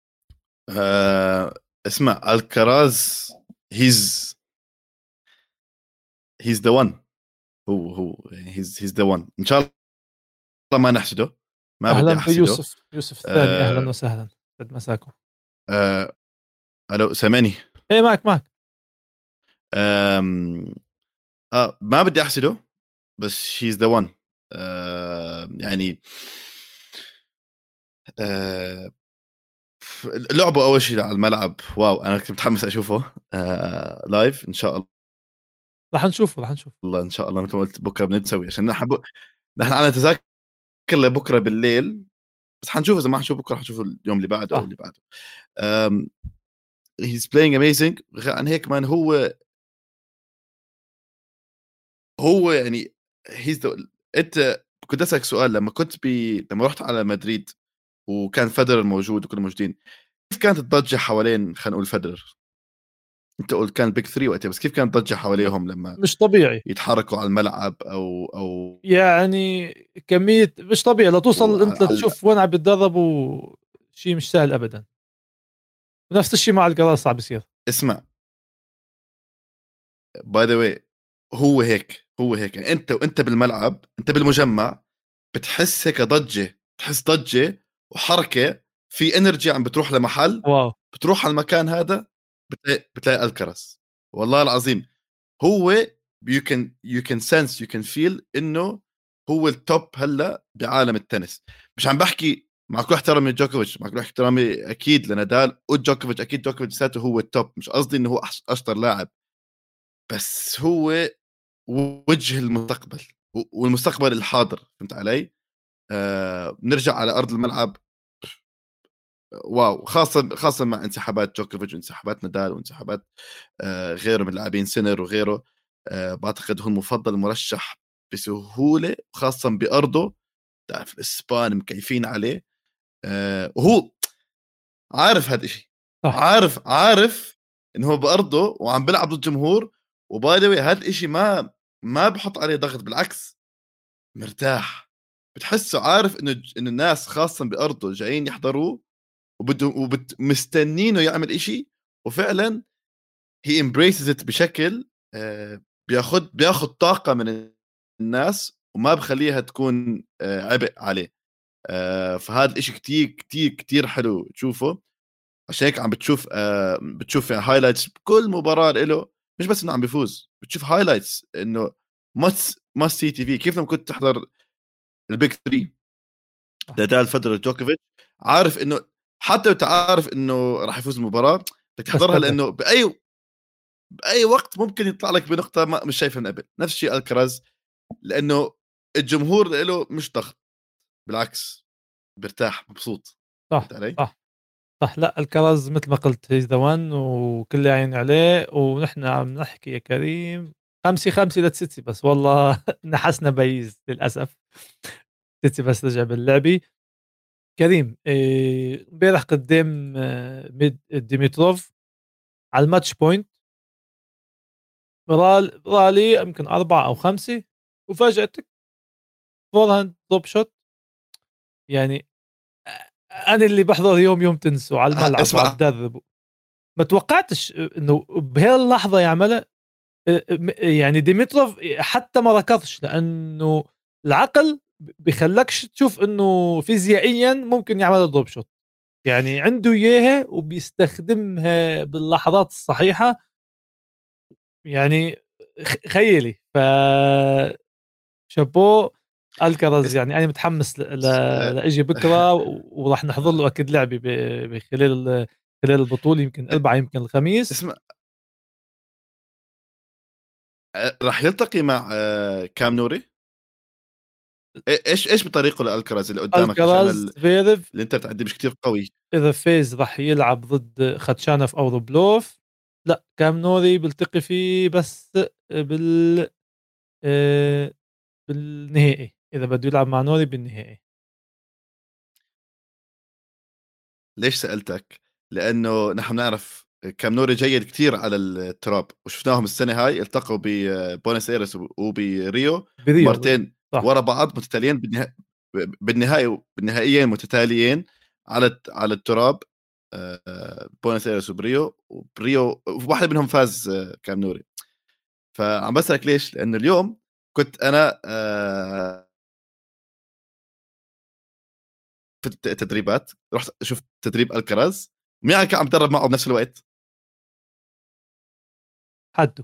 آه اسمع الكراز هيز هيز ذا وان. هو هو هيز هيز ذا وان ان شاء الله ما نحسده، ما بدي اهلا احسده. بيوسف، يوسف الثاني، اهلا آه وسهلا، قد مساكم. آه الو سامعني؟ ايه معك معك. آم، اه ما بدي احسده، بس هيز ذا وان. آه يعني آه لعبه اول شيء على الملعب واو، انا كنت متحمس اشوفه آه لايف ان شاء راح نشوف راح نشوف. الله. ان شاء الله مثل ما قلت بكره بنتسوي عشان نحن ب... نحن على تذاكر لبكره بالليل، بس حنشوف اذا ما حنشوف بكره حنشوف اليوم اللي بعده او صح. اللي بعده. um, he's playing amazing. عن هيك مان هو هو يعني he's the... انت كنت اسالك سؤال لما كنت بي... لما رحت على مدريد وكان فederer موجود وكل موجودين، كيف كانت الضجه حوالين خلينا نقول فederer؟ انت قلت كان بيك ثري وقتها، بس كيف كانت الضجه حواليهم لما مش طبيعي يتحركوا على الملعب او او يعني، كمية مش طبيعي لتوصل انت وعلى... لتشوف وين عم بيتدربوا. شيء مش سهل ابدا. ونفس الشيء مع القراص صعب يصير. اسمع باي ذا واي، هو هيك هو هيك يعني انت وانت بالملعب انت بالمجمع بتحس هيك ضجه، تحس ضجه وحركه، في انرجي عم بتروح لمحل، واو. بتروح على المكان هذا بتلاقي بتلاقي الكرس. والله العظيم هو you can you can sense you can feel انه هو التوب هلا بعالم التنس. مش عم بحكي مع كل احترامي جوكوفيتش، مع كل احترامي اكيد لنادال وجوكوفيتش، اكيد جوكوفيتش ذاته هو التوب، مش قصدي انه هو أش- اشطر لاعب، بس هو وجه المستقبل والمستقبل الحاضر. فهمت علي؟ آه نرجع على ارض الملعب واو، خاصه خاصه مع انسحابات جوكوفيتش وانسحابات نادال وانسحابات آه غيره من اللاعبين سينر وغيره. آه بعتقد هو المفضل المرشح بسهوله، خاصه بارضه. تعرف الاسبان مكيفين عليه. آه وهو عارف هذا الشيء، صح. عارف عارف انه هو بارضه وعم بيلعب ضد جمهور. وباي ذا واي هذا الشيء ما ما بحط عليه ضغط، بالعكس مرتاح. بتحسه عارف انه انه الناس خاصه بارضه جايين يحضروه وبده وبت مستنينه يعمل إشي، وفعلا هي embraces it بشكل آه بياخد بياخد طاقه من الناس وما بخليها تكون آه عبء عليه. آه فهذا الإشي كتير كتير كتير حلو تشوفه. عشان هيك عم بتشوف آه بتشوف هايلايتس بكل مباراه له، مش بس انه عم بيفوز، بتشوف هايلايتس انه ماس ماس سي تي في، كيف لما كنت تحضر البيك ثلاثة نادال فدرر جوكوفيتش، عارف انه حتى لو تعرف انه راح يفوز المباراه بدك تحضرها، تستمتع. لانه باي باي وقت ممكن يطلع لك بنقطه ما مش شايفها من قبل. نفس الشيء الكراز، لانه الجمهور له مش ضغط، بالعكس بيرتاح مبسوط. صح فهمت علي؟ صح صح. لا الكرز مثل ما قلت هيز ذا وان وكل عين عليه، ونحن عم نحكي يا كريم خمسة خمسة للسيتي، بس والله نحسنا بيز للأسف. سيتي بس رجع باللعبة. كريم إيه، امبارح قدام آه، ميد ديميتروف على الماتش بوينت، رال رالي يمكن أربعة أو خمسة، وفجأة تك فور هاند توب شوت. يعني أنا اللي بحضر يوم يوم تنسوا على ه- الملعب وعم اسمع، بدرب، ما توقعتش إنه بهاللحظة يعملها. آه، م- يعني ديمتروف حتى ما ركضش، لانه العقل بخلكش تشوف انه فيزيائيا ممكن يعمل دروب شوت. يعني عنده اياها وبيستخدمها باللحظات الصحيحه. يعني خ- خيالي. ف شابو الكرز. اس... يعني انا متحمس ل... س- ل... آه، لاجي بكره و- وراح نحضر له اكيد لعبه ب... بخلال ال... خلال البطوله، يمكن اربعه يمكن الخميس. اسمع، آه، راح يلتقي مع آه، كام نوري. إيه- ايش ايش بطريقه لالكراز اللي قدامك؟ عشان الكرز ال- فيرف اللي انت بتعدي مش كتير قوي. اذا فاز راح يلعب ضد خاتشانف او روبلوف. لا كام نوري بيلتقي فيه بس بال آه، بالنهائي، اذا بده يلعب مع نوري بالنهائي. ليش سالتك؟ لانه نحن نعرف كام نوري جيد كتير على التراب، وشفناهم السنه هاي التقوا ببونس ايرس وبريو بريو بريو مرتين صح. ورا بعض متتاليين بالنها... بالنهائي بالنهائيين متتاليين على على التراب. آه، بونس ايرس وبريو وبريو واحد منهم فاز آه، كام نوري. فعم بسألك ليش، لأنه اليوم كنت أنا آه، في الت- التدريبات، رحت شفت تدريب الكراز، مين كان عم بتدرب معه بنفس الوقت؟ حده.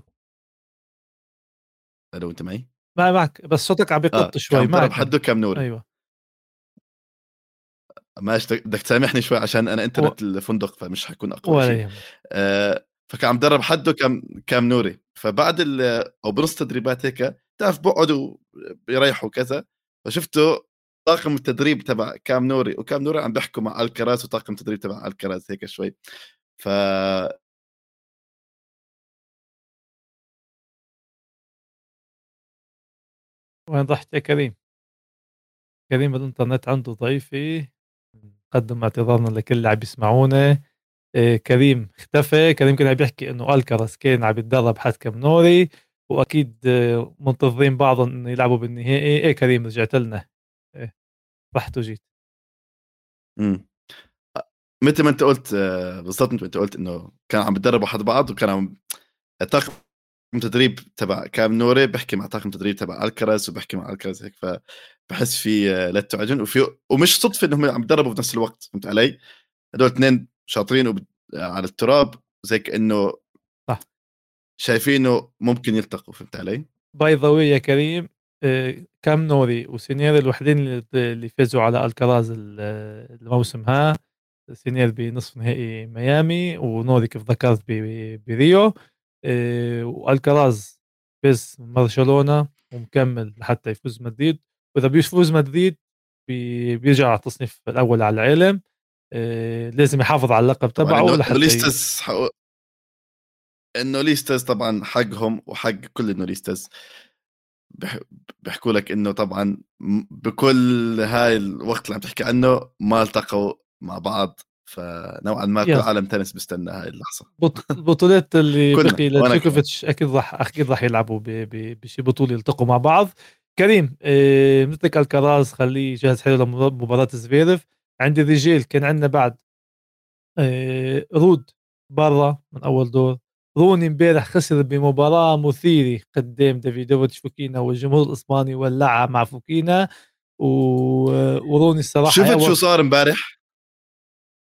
لو أنت معي. ما معك، بس صوتك عم اه بيقط كان شوي. عم بتدرب معك معك. حده كام نوري. ايوه. ماشي، بدك تسامحني شوي عشان أنا و... إنترنت الفندق فمش حيكون أقوى ولا شيء. يهمك. آه، فكان عم درب حده كام كام نوري. فبعد ال او بنص تدريبات هيك تعرف بقعدوا بيريحوا كذا، فشفته طاقم التدريب تبع كام نوري وكام نوري عم بيحكوا مع الكراز وطاقم التدريب تبع الكراز هيك شوي. ف وين رحت يا كريم؟ كريم الانترنت عنده ضعيفة. نقدم اعتذارنا لكل اللي عم يسمعونا. إيه كريم اختفى. كريم كان عم بيحكي انه الكراس كان عم يتدرب حد كم نوري، واكيد آه، منتظرين بعضهم انه يلعبوا بالنهائي. ايه كريم رجعت لنا. إيه رحت وجيت. امم مثل ما انت قلت آه، بالضبط، مثل ما انت قلت انه كان عم بتدربوا حد بعض، وكان عم طاقم تدريب تبع كام نوري بحكي مع طاقم تدريب تبع الكراز وبحكي مع الكراز هيك. فبحس في آه، لا تعجن، وفي ومش صدفه انهم عم يتدربوا في نفس الوقت. فهمت علي؟ هدول اثنين شاطرين وب... على التراب، زي كانه صح. شايفينه ممكن يلتقوا. فهمت علي؟ باي ذا واي يا كريم، إيه كم نوري وسينير الوحيدين اللي اللي فازوا على الكراز ال- الموسم ها. سينير بنصف نهائي ميامي، ونوري كيف ذكرت ب- بريو. إيه والكراز فاز من برشلونة ومكمل لحتى يفوز مدريد. واذا بيفوز مدريد بي- بيرجع على التصنيف الاول على العالم. إيه لازم يحافظ على اللقب طبعا تبعه انه انه لحتى ي... ليستس حق... انه ليستس طبعا حقهم وحق كل انه ليستس بح... بيحكوا لك انه طبعا م- بكل هاي الوقت اللي عم تحكي عنه ما التقوا مع بعض. فنوعا ما كل يس. عالم تنس بيستنى هاي اللحظه. بط- البطولات اللي كلنا بقي وانا كمان. لجوكوفيتش اكيد راح اكيد راح يلعبوا ب- ب- بشي بطوله يلتقوا مع بعض. كريم إيه مثلك الكراز خليه يجهز حاله لمباراه زفيرف. عندي الرجال كان عندنا بعد إيه رود برا من اول دور. روني امبارح خسر بمباراه مثيره قدام دافيدوفيتش فوكينا، والجمهور الاسباني ولعها مع فوكينا. و... وروني الصراحه شفت شو اول صار امبارح؟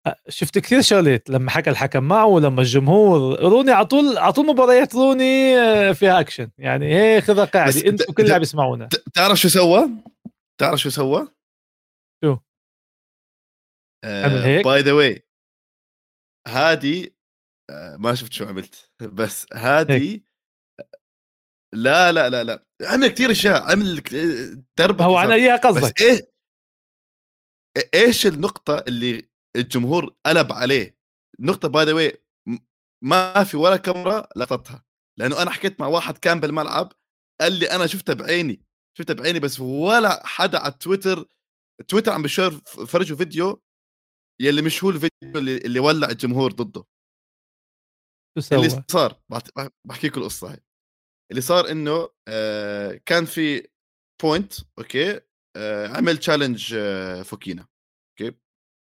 شفت كثير شغلات لما حكى الحكم معه ولما الجمهور روني على طول على طول مباريات روني فيها اكشن يعني هي خذها قاعده انتوا كل اللي عم يسمعونا. تعرف شو سوى تعرف شو سوى شو عمل هيك؟ باي ذا واي هادي uh, ما شفت شو عملت بس هادي لا لا لا لا عمل كثير اشياء عمل دربك هو انا اياها قصدك بس ايه ايش النقطه اللي الجمهور قلب عليه النقطه باي ذا واي ما في ولا كاميرا لقطتها لانه انا حكيت مع واحد كان بالملعب قال لي انا شفتها بعيني شفتها بعيني بس ولا حدا على تويتر تويتر عم بيشير فرجوا فيديو يلي مش هو الفيديو اللي, اللي ولع الجمهور ضده. اللي صار بحكي لكم القصه هاي اللي صار انه آه كان في بوينت اوكي آه عمل تشالنج آه فوكينا اوكي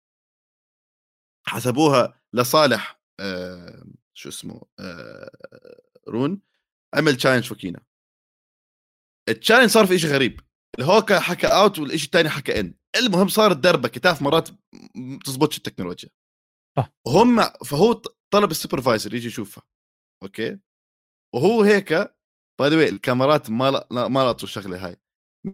حسبوها لصالح آه شو اسمه آه رون عمل تشالنج فوكينا. التشالنج صار في شيء غريب الهوكا حكى اوت والشيء الثاني حكى ان المهم صار الدربه ثلاث مرات تزبطش التكنولوجيا آه. هم فهو طلب السوبرفايزر يجي يشوفها اوكي وهو هيك باي ذا واي الكاميرات ما ما لقطوا الشغله هاي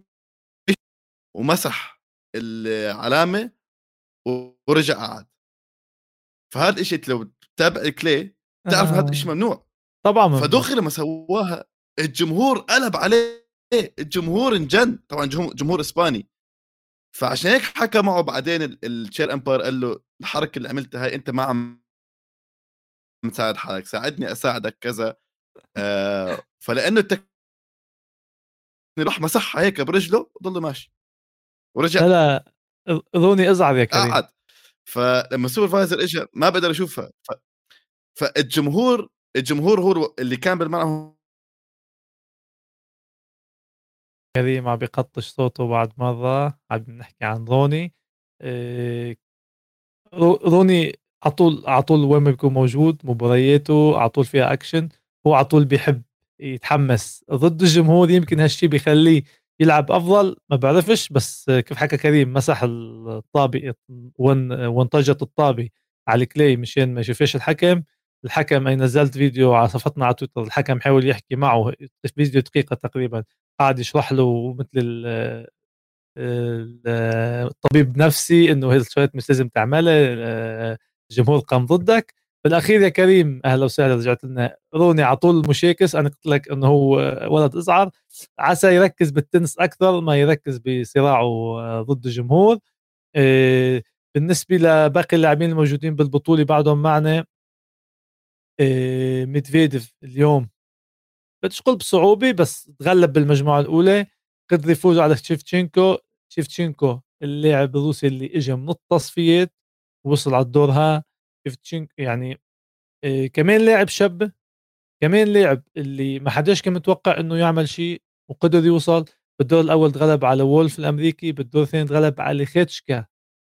ومسح العلامه ورجع قعد. فهذا الشيء لو تتابع الكلي تعرف آه. هذا الشيء ممنوع طبعا ممنوع. فدخل لما سواها الجمهور قلب عليه الجمهور انجن طبعا جمهور اسباني فعشان هيك حكى معه بعدين الشير امباير قال له الحركه اللي عملتها هاي انت ما عم تساعد حالك ساعدني اساعدك كذا آه فلانه التك... راح مسحها هيك برجله وضل ماشي ورجع لا لا روني ازعر يا كريم قعد. فلما السوبرفايزر اجى ما بقدر اشوفها ف... فالجمهور الجمهور هو اللي كان بالملعب كريم عم بيقطش صوته بعد مرة عم نحكي عن روني إيه روني على طول على طول وين ما بيكون موجود مبارياته على طول فيها اكشن هو على طول بيحب يتحمس ضد الجمهور يمكن هالشي بيخليه يلعب افضل ما بعرفش بس كيف حكى كريم مسح الطابي وانطجت الطابي على الكلي مشان ما يشوفش الحكم الحكم اي نزلت فيديو على صفحتنا على تويتر الحكم حاول يحكي معه فيديو دقيقة تقريبا قاعد يشرح له مثل الطبيب نفسي انه هذه الشغلات مش لازم تعملها الجمهور قام ضدك. بالاخير يا كريم اهلا وسهلا رجعت لنا روني على طول مشاكس انا قلت لك انه هو ولد ازعر عسى يركز بالتنس اكثر ما يركز بصراعه ضد الجمهور. بالنسبه لباقي اللاعبين الموجودين بالبطوله بعدهم معنا ميدفيديف اليوم بدش قل بصعوبه بس تغلب بالمجموعه الاولى قدر يفوز على شيفتشينكو شيفتشينكو اللاعب الروسي اللي اجى من التصفيات وصل على الدور ها شيفتشينكو يعني إيه كمان لاعب شاب كمان لاعب اللي ما حداش كان متوقع انه يعمل شيء وقدر يوصل. بالدور الاول تغلب على وولف الامريكي بالدور الثاني تغلب على خيتشكا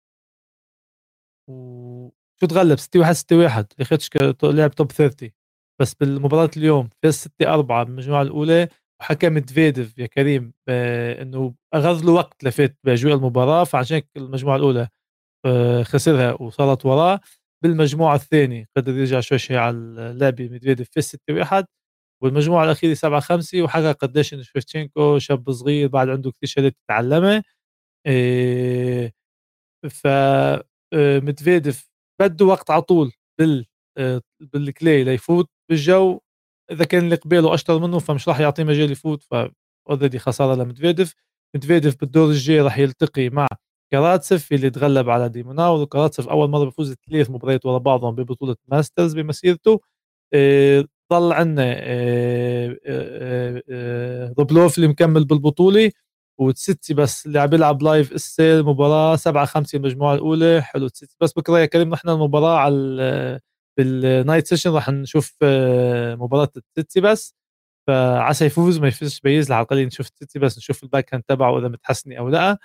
وشو تغلب ستة واحد ستة واحد خيتشكا لاعب توب ثلاثين بس بالمباراة اليوم فاز ستة أربعة بالمجموعة الأولى وحكى ميدفيديف يا كريم آه انه اخذ له وقت لفت باجواء المباراه فعشان المجموعه الاولى آه خسرها وصارت وراه. بالمجموعه الثانيه قدر يرجع شوي شوي على اللعبه ميدفيديف في ستة واحد والمجموعه الاخيره سبعة خمسة وحكى قديش انه شيفتشينكو شاب صغير بعد عنده كثير شغلات تتعلمها. آه ف ميدفيديف بده وقت على طول بال آه بالكلي ليفوت بالجو اذا كان اللي قباله اشطر منه فمش راح يعطيه مجال يفوت ف اوريدي خساره لمدفيديف. مدفيديف بالدور الجاي راح يلتقي مع كاراتسف اللي تغلب على ديموناور وكاراتسف اول مره بفوز ثلاث مباريات ورا بعضهم ببطوله ماسترز بمسيرته. إيه ضل عندنا إيه إيه إيه روبلوف اللي مكمل بالبطوله وتسيتي بس اللي عم بيلعب لايف السيل مباراه سبعة خمسة المجموعه الاولى حلو تسيتي بس بكره يا كريم نحن المباراه على بالنايت سيشن راح نشوف مباراة التيتي بس فعسى يفوز ما يفوزش بيز على الأقل نشوف التيتي بس نشوف الباك هاند تبعه إذا متحسني أو لا.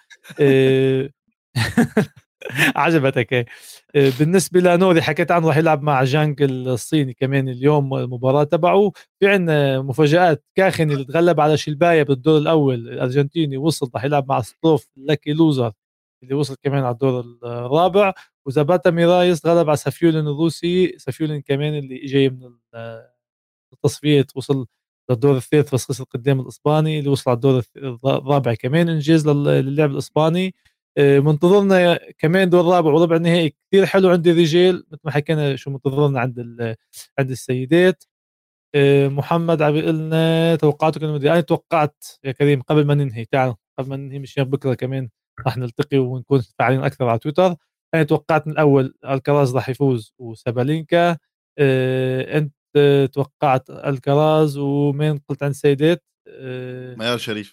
عجبتك. بالنسبة لنوري حكيت عنه راح يلعب مع جانج الصيني كمان اليوم المباراة تبعه. في عندنا مفاجآت كاخن اللي تغلب على شيلبايا بالدور الأول الأرجنتيني وصل راح يلعب مع ستروف لاكي لوزر اللي وصل كمان على الدور الرابع وزاباتا ميرايس غلب على سافيولين الروسي. سافيولين كمان اللي جاي من التصفية وصل للدور الثالث بس خسر قدام الإسباني اللي وصل على الدور الرابع، كمان إنجاز للعب الإسباني. منتظرنا كمان دور رابع وربع نهائي كثير حلو عند الرجال مثل ما حكينا شو منتظرنا عند عند السيدات. محمد عم بيقول لنا توقعاتك انه انا توقعت يا كريم قبل ما ننهي، تعال قبل ما ننهي مش بكره كمان راح نلتقي ونكون فاعلين اكثر على تويتر. انا توقعت من الاول الكراز راح يفوز وسابالينكا. اه انت توقعت الكراز ومين قلت عن السيدات؟ اه ميار شريف.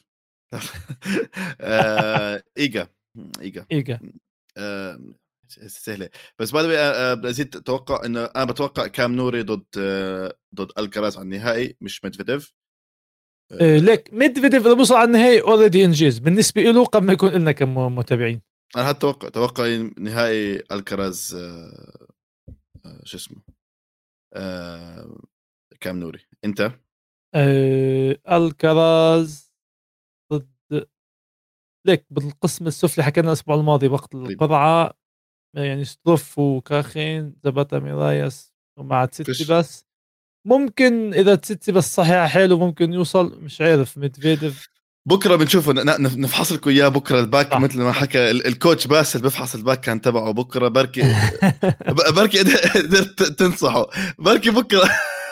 آه، ايجا ايجا ايجا آه، سهله. بس بعد آه، بزيد اتوقع انه انا بتوقع كام نوري ضد آه، ضد الكراز على النهائي مش ميدفيديف. اه ليك ميدفيديف اذا بوصل على النهائي اوريدي انجاز بالنسبه له قبل ما يكون لنا كم متابعين. انا هتوقع توقع نهائي الكراز آه، آه، شو اسمه آه، كام نوري. انت؟ اه الكراز ضد ليك بالقسم السفلي حكينا الاسبوع الماضي وقت القرعه، يعني ستروف وكاخين زباتا ميرايس ومع تسيتسي فيش بس ممكن اذا تسيتسي بس صحيح حلو ممكن يوصل، مش عارف ميدفيديف. بكره بنشوفه نفحص لكم اياه بكره الباك صح مثل ما صح. حكى الكوتش باسل بفحص الباك كان تبعه بكره بركي. بركي قدرت تنصحه بركي بكره.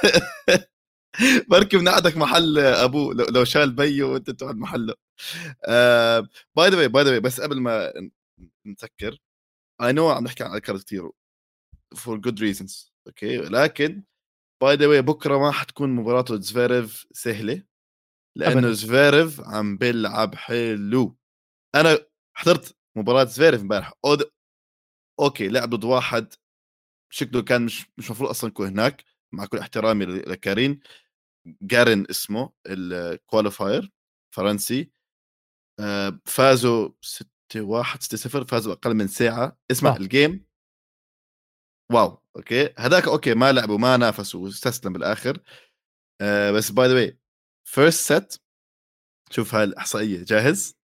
بركي بنقعدك محل ابوه لو شال بيه وانت تقعد محله. باي ذا واي باي ذا واي بس قبل ما نسكر اي نو عم نحكي عن الكرة كثير فور جود ريزنز اوكي، لكن باي ذا واي بكره ما حتكون مباراته زفيرف سهله لانه ابدا زفيرف عم بيلعب حلو. انا حضرت مباراه زفيرف امبارح اوكي لعب ضد واحد شكله كان مش مش مفروض اصلا يكون هناك، مع كل احترامي لكارين جارين اسمه الكواليفاير فرنسي. فازوا ستة واحد ستة صفر، فازوا اقل من ساعه. اسمع صح. الجيم واو اوكي هذاك اوكي ما لعبوا ما نافسوا واستسلم بالاخر. أه بس باي ذا واي فيرست سيت شوف هاي الاحصائيه جاهز.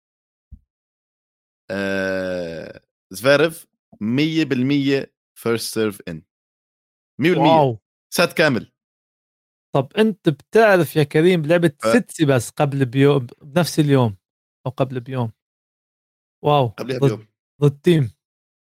أه زفيرف مية بالمية فيرست سيرف ان مية بالمية واو سات كامل. طب انت بتعرف يا كريم لعبت أه ستسي بس قبل بيوم بنفس اليوم او قبل بيوم واو قبلها ضد بيوم ضد تيم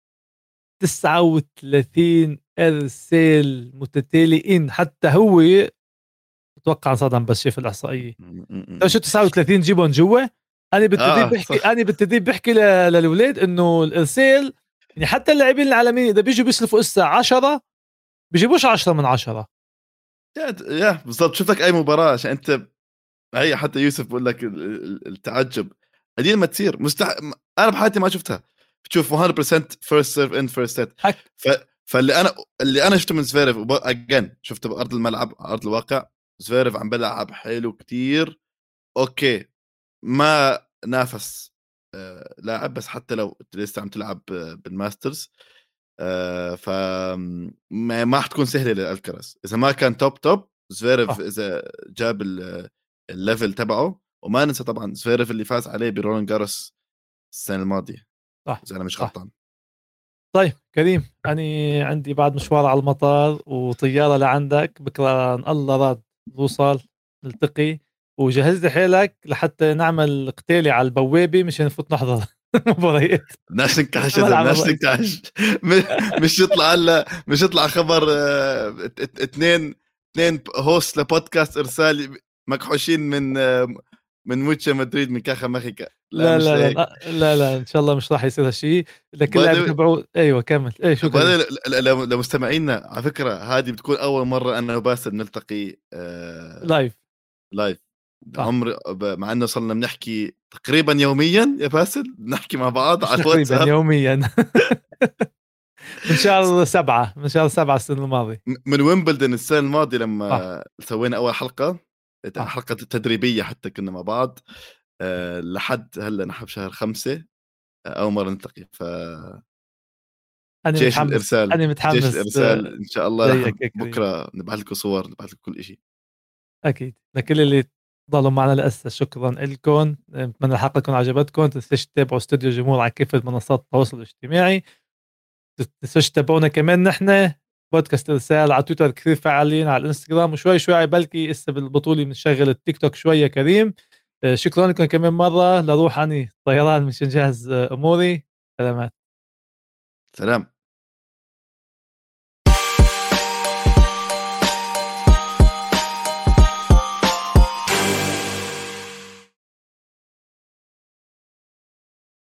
تسعة وثلاثين ارسال متتاليين، حتى هو اتوقع صدم بس شاف الاحصائيه. م- م- لو م. شو تسعة وثلاثين جيبهم جوا. انا بالتدريب اه بحكي صح انا بالتدريب بحكي ل- للاولاد انه الارسال يعني حتى اللاعبين العالميين اذا بيجوا بيسلفوا اسا عشرة بيجيبوش عشرة من عشرة. يا يا بالضبط شوف لك اي مباراه عشان انت هي حتى يوسف بقول لك ال- ال- التعجب قديم ما تصير مستح... انا بحياتي ما شفتها. بتشوف مية بالمية فيرست سيرف ان فيرست سيت. حك ف... فاللي انا اللي انا شفته من زفيرف اجين شفته بارض الملعب ارض الواقع زفيرف عم بلعب حلو كتير اوكي ما نافس آه لاعب بس حتى لو لسه عم تلعب آه، بالماسترز آه ف ما, ما حتكون سهله للالكراس اذا ما كان توب توب. زفيرف صح اذا جاب ال- الليفل تبعه. وما ننسى طبعا زفيرف اللي فاز عليه برولان جارس السنه الماضيه صح اذا انا مش صح. غلطان. طيب كريم أنا عندي بعد مشوار على المطار وطيارة لعندك بكرة إن الله راد نوصل نلتقي، وجهز لي حيلك لحتى نعمل قتالي على البوابة مشان نفوت نحضر مباريات بدناش ننكحش يا زلمه الملعب بدناش الرئيسي. ننكحش. م- مش يطلع هلا مش يطلع خبر آه، ات- ات- اثنين اثنين هوست لبودكاست ارسال مكحوشين من آه، من موتشا مدريد من كاخا مخيكا. لا لا مش لا لا لهيك. لا لا لا إن شاء الله مش راح يصير هالشيء لكل لاعب بعد تبعه. أيوة كمل إيه شو كريم. بعد لمستمعينا على فكره هذه بتكون اول مره انا وباسل نلتقي آه، لايف لايف. صح عمر ب- مع انه صرنا بنحكي تقريبا يوميا يا باسل بنحكي مع بعض مش على تقريبا الواتساب يوميا من شهر سبعة من شهر سبعة السنة الماضية. من ويمبلدون السنه الماضيه صح لما سوينا اول حلقه صح. حلقه تدريبيه حتى كنا مع بعض أه لحد هلا نحن بشهر خمسة آه، اول مره نلتقي. ف أنا جيش متحمس الارسال أنا جيش متحمس الارسال ان شاء الله نحن زيك يا كريم. بكره نبعث لكم صور نبعث لكم كل شيء. أكيد لكل اللي ضلوا معنا لسه شكرا لكم، بتمنى الحلقة تكون عجبتكم. تنسوش تتابعوا استوديو جمهور على كافة منصات التواصل الاجتماعي. تنسوش تتابعونا كمان نحن بودكاست رسالة على تويتر كثير فعالين، على الانستغرام، وشوي شوي بلكي اسا بالبطولة بنشغل التيك توك شوية. كريم شكرا لكم كمان مرة، لروح عني طيران مشان جهز أموري. سلامات. سلام.